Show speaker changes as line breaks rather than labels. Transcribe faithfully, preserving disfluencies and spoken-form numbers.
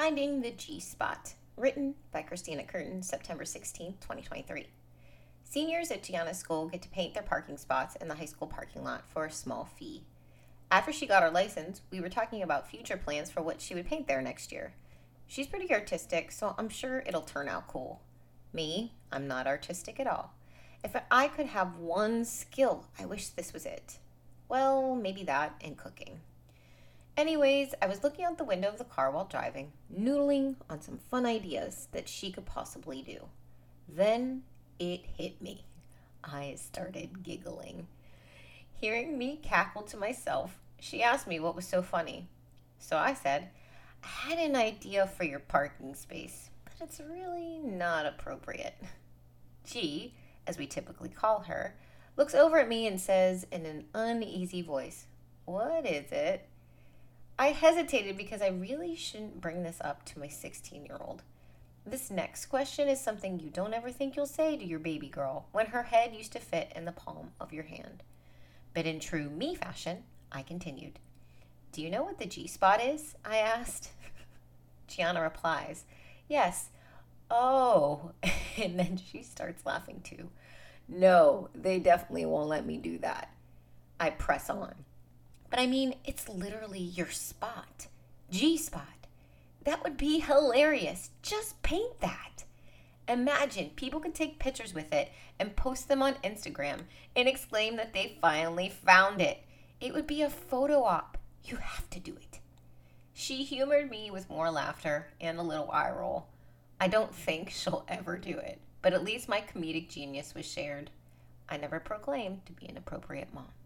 Finding the G-Spot, written by Christina Curtin, September sixteenth, twenty twenty-three. Seniors at Gianna's school get to paint their parking spots in the high school parking lot for a small fee. After she got her license, we were talking about future plans for what she would paint there next year. She's pretty artistic, so I'm sure it'll turn out cool. Me, I'm not artistic at all. If I could have one skill, I wish this was it. Well, maybe that and cooking. Anyways, I was looking out the window of the car while driving, noodling on some fun ideas that she could possibly do. Then it hit me. I started giggling. Hearing me cackle to myself, she asked me what was so funny. So I said, I had an idea for your parking space, but it's really not appropriate. G, as we typically call her, looks over at me and says in an uneasy voice, "What is it?" I hesitated because I really shouldn't bring this up to my sixteen-year-old. This next question is something you don't ever think you'll say to your baby girl when her head used to fit in the palm of your hand. But in true me fashion, I continued. "Do you know what the G-spot is?" I asked. Gianna replies, "Yes." "Oh," and then she starts laughing too. "No, they definitely won't let me do that." I press on. "But I mean, it's literally your spot. G-spot. That would be hilarious. Just paint that. Imagine people could take pictures with it and post them on Instagram and exclaim that they finally found it. It would be a photo op. You have to do it." She humored me with more laughter and a little eye roll. I don't think she'll ever do it, but at least my comedic genius was shared. I never proclaimed to be an appropriate mom.